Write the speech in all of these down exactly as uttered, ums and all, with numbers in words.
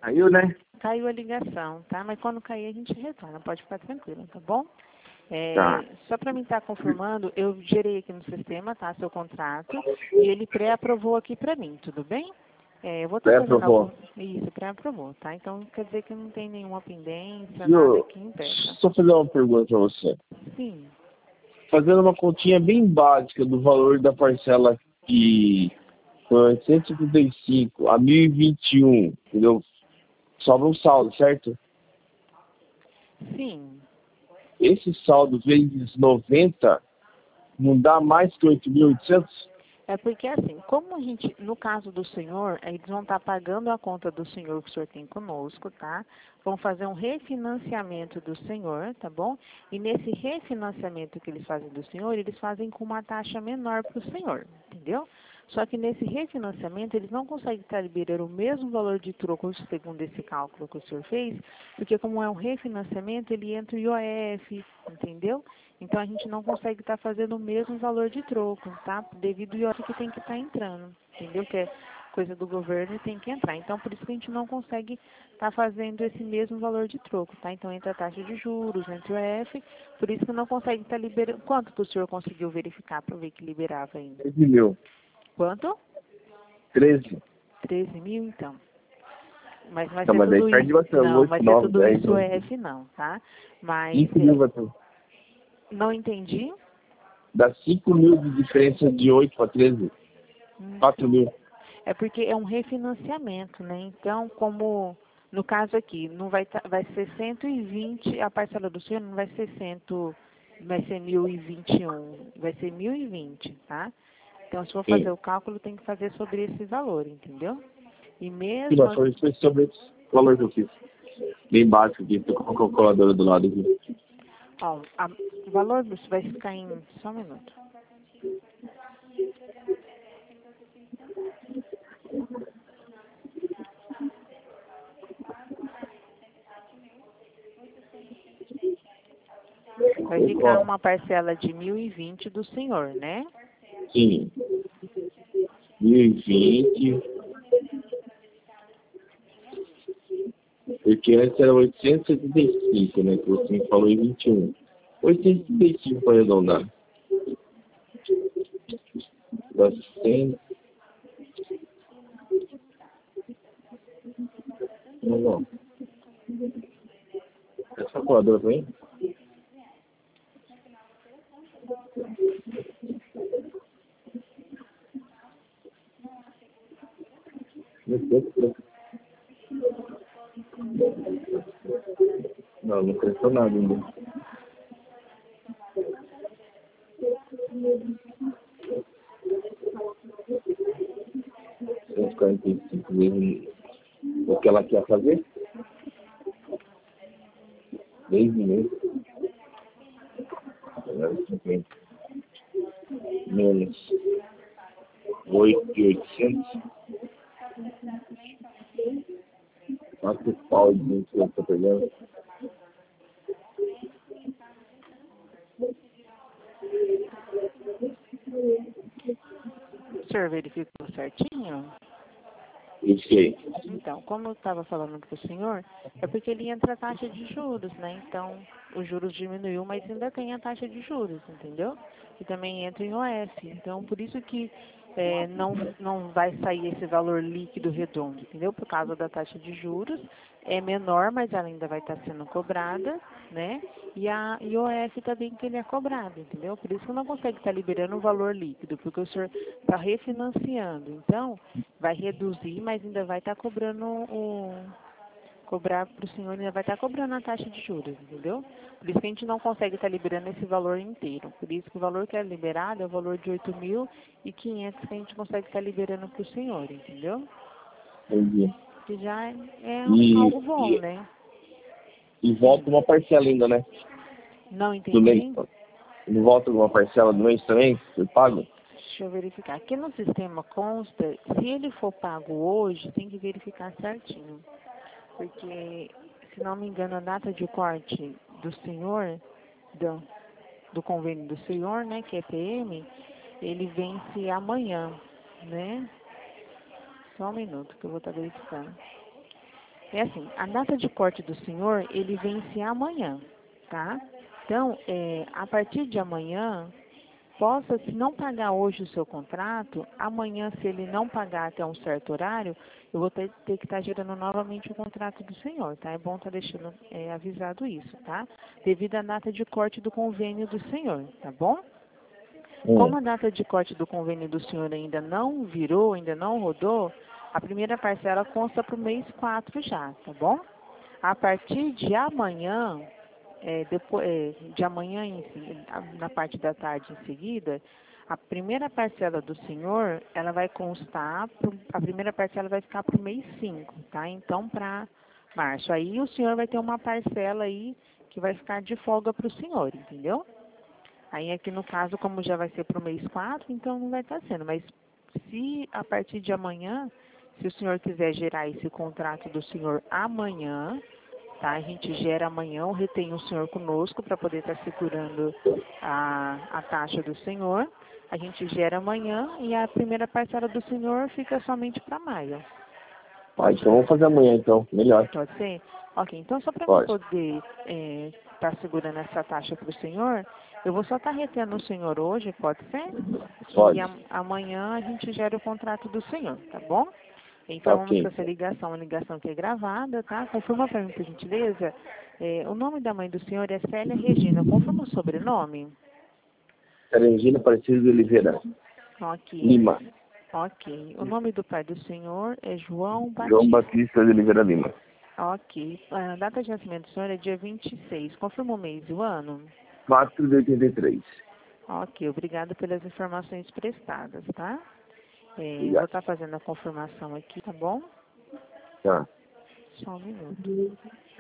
Caiu, né? Caiu a ligação, tá? Mas quando cair a gente retorna, pode ficar tranquilo, tá bom? É, Tá. só para mim estar confirmando, eu gerei aqui no sistema, tá? Seu contrato, e ele pré-aprovou aqui para mim, tudo bem? É, eu vou estar fazendo Pré-aprovou. algum... Isso, pré-aprovou, tá? Então quer dizer que não tem nenhuma pendência, Viu? nada que impeça. Só fazer uma pergunta pra você. Sim. Fazendo uma continha bem básica do valor da parcela que foi oitocentos e setenta e cinco a mil e vinte e um, entendeu? Sobra um saldo, certo? Sim. Esse saldo vezes noventa não dá mais que oito mil e oitocentos? É porque assim, como a gente, no caso do senhor, eles vão estar pagando a conta do senhor que o senhor tem conosco, tá? Vão fazer um refinanciamento do senhor, tá bom? E nesse refinanciamento que eles fazem do senhor, eles fazem com uma taxa menor para o senhor, entendeu? Só que nesse refinanciamento eles não conseguem estar liberando o mesmo valor de troco, segundo esse cálculo que o senhor fez, porque como é um refinanciamento, ele entra o I O F, entendeu? Então a gente não consegue estar fazendo o mesmo valor de troco, tá? Devido ao I O F que tem que estar entrando, entendeu? Que é coisa do governo e tem que entrar. Então por isso que a gente não consegue estar fazendo esse mesmo valor de troco, tá? Então entra a taxa de juros, entra o I O F, por isso que não consegue estar liberando. Quanto que o senhor conseguiu verificar para ver que liberava ainda? treze mil. Quanto? treze. treze mil, então. Mas vai Não, ser mas daí tudo perde isso. bastante. Não, oito, vai ser nove, tudo dez, isso onze. F não, tá? Mas cinco mil é, vai ter. não entendi. Dá cinco mil de diferença de oito para treze. quatro mil. É porque é um refinanciamento, né? Então, como no caso aqui, não vai tá, vai ser cento e vinte, a parcela do senhor não vai ser cem, vai ser mil e vinte e um, vai ser mil e vinte, tá? Então, se for fazer Sim. o cálculo, tem que fazer sobre esse valor, entendeu? E E mesmo nós falamos foi sobre esse valor que eu fiz. Bem básico aqui, tô com a calculadora do lado aqui. ó, a, o valor do- vai ficar em só um minuto. Vai ficar Ó, uma parcela de mil e vinte do senhor, né? sim. mil e vinte. Porque antes era oitocentos e setenta e cinco, né? Que você me falou em vinte e um. oitocentos e setenta e cinco para arredondar. Dá cem. Não, não. Essa calculadora também? Não, não cresceu nada ainda. cento e quarenta e cinco vezes o que ela quer fazer? dez meses. cinquenta. Menos oito mil e oitocentos. Quatro pau de vinte que eu tô pegando. O senhor verificou certinho? Isso aí. Então, como eu estava falando para o senhor, é porque ele entra a taxa de juros, né? Então, os juros diminuiu, mas ainda tem a taxa de juros, entendeu? E também entra em O F. Então, por isso que é, não, não vai sair esse valor líquido redondo, entendeu? Por causa da taxa de juros, é menor, mas ela ainda vai estar sendo cobrada, né? E a I O F também que ele é cobrado, entendeu? Por isso que não consegue estar liberando o valor líquido, porque o senhor está refinanciando. Então, vai reduzir, mas ainda vai estar cobrando o cobrar para o senhor, ainda vai estar cobrando a taxa de juros, entendeu? Por isso que a gente não consegue estar liberando esse valor inteiro. Por isso que o valor que é liberado é o valor de oito mil e quinhentos que a gente consegue estar liberando para o senhor, entendeu? Entendi. Que já é, é E, algo bom, e, né? e volta Sim. uma parcela ainda, né? Não Do mês. entendi? Não volta uma parcela do mês também? Eu pago? Deixa eu verificar. Aqui no sistema consta, se ele for pago hoje, tem que verificar certinho. Porque, se não me engano, a data de corte do senhor, do, do convênio do senhor, né, que é P M, ele vence amanhã, né? Só um minuto que eu vou estar verificando. É assim, a data de corte do senhor, ele vence amanhã, tá? Então, é, a partir de amanhã, possa, se não pagar hoje o seu contrato, amanhã, se ele não pagar até um certo horário, eu vou ter, ter que estar gerando novamente o contrato do senhor, tá? É bom estar deixando é, avisado isso, tá? Devido à data de corte do convênio do senhor, tá bom? Como Hum. a data de corte do convênio do senhor ainda não virou, ainda não rodou, a primeira parcela consta para o mês quatro já, tá bom? A partir de amanhã, é, depois, é, de amanhã em, na parte da tarde em seguida, a primeira parcela do senhor, ela vai constar, pro, a primeira parcela vai ficar para o mês cinco, tá? Então, para março. Aí o senhor vai ter uma parcela aí que vai ficar de folga para o senhor, entendeu? Aí aqui no caso, como já vai ser para o mês quatro, então não vai estar sendo. Mas se a partir de amanhã, se o senhor quiser gerar esse contrato do senhor amanhã, tá? A gente gera amanhã, retém o senhor conosco para poder estar segurando a, a taxa do senhor. A gente gera amanhã e a primeira parcela do senhor fica somente para maio. Ah, então vamos fazer amanhã, então. Melhor. Pode ser? Ok, então só para mim Pode. poder estar segurando essa taxa para o senhor, eu vou só estar retendo o senhor hoje, pode ser? Pode. E a, amanhã a gente gera o contrato do senhor, tá bom? Tá Informamos que ok. essa ligação é uma ligação que é gravada, tá? Confirma para mim, por gentileza. É, o nome da mãe do senhor é Célia Regina. Confirma o sobrenome? Regina Aparecida de Oliveira. Ok. Lima. Ok. O nome do pai do senhor é João João Batista. Batista de Oliveira Lima. Ok. A data de nascimento do senhor é dia vinte e seis. Confirma o mês e o ano? quatro de oitenta e três. Ok. Obrigado pelas informações prestadas, tá? É, eu vou Obrigado. estar fazendo a confirmação aqui, tá bom? Tá. Só um minuto.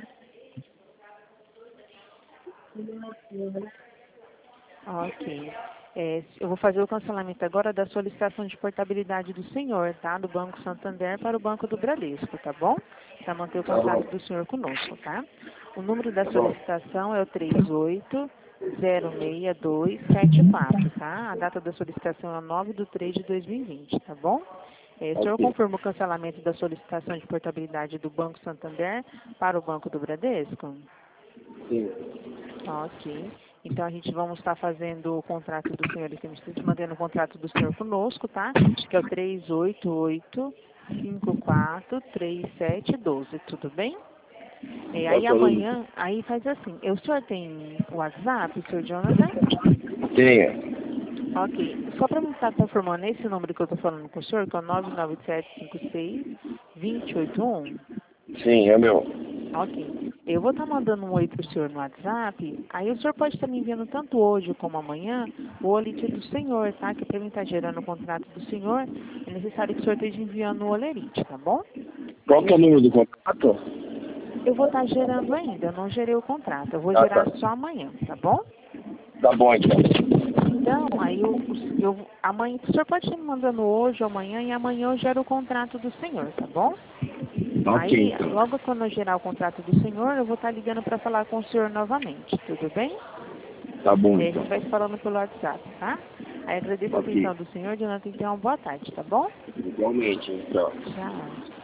Ok. É, eu vou fazer o cancelamento agora da solicitação de portabilidade do senhor, tá? Do Banco Santander para o Banco do Bradesco, tá bom? Para manter o Tá bom. contato do senhor conosco, tá? O número da Tá bom. solicitação é o três oito zero seis dois sete quatro, tá? A data da solicitação é nove de três de dois mil e vinte, tá bom? É, o senhor Ok. confirma o cancelamento da solicitação de portabilidade do Banco Santander para o Banco do Bradesco? Sim. Ok. Então a gente vamos estar fazendo o contrato do senhor, estamos mantendo o contrato do senhor conosco, tá? Que é o três oito oito cinco quatro três sete um dois, tudo bem? E aí amanhã, aí faz assim, o senhor tem WhatsApp, senhor Jonathan? Tenha. Ok. Só para me estar confirmando esse número que eu estou falando com o senhor, que é o nove nove sete cinco seis dois oito um. Sim, é meu. Ok. Eu vou estar mandando um oi para o senhor no WhatsApp, aí o senhor pode estar me enviando tanto hoje como amanhã o olerite do senhor, tá? Que para mim estar gerando o contrato do senhor, é necessário que o senhor esteja enviando o olerite, tá bom? Qual que é o número do contrato? Eu vou estar gerando ainda, eu não gerei o contrato, eu vou Ah, tá. gerar só amanhã, tá bom? Tá bom, então. Então, aí eu, eu, amanhã, o senhor pode estar me mandando hoje ou amanhã, e amanhã eu gero o contrato do senhor, tá bom? Ok, Aí, então. logo quando eu gerar o contrato do senhor, eu vou estar ligando para falar com o senhor novamente, tudo bem? Tá bom, E aí a então. gente vai se falando pelo WhatsApp, tá? Aí agradeço a Ok. atenção do senhor, Jonathan, tenha uma boa tarde, tá bom? Igualmente, então. Tchau.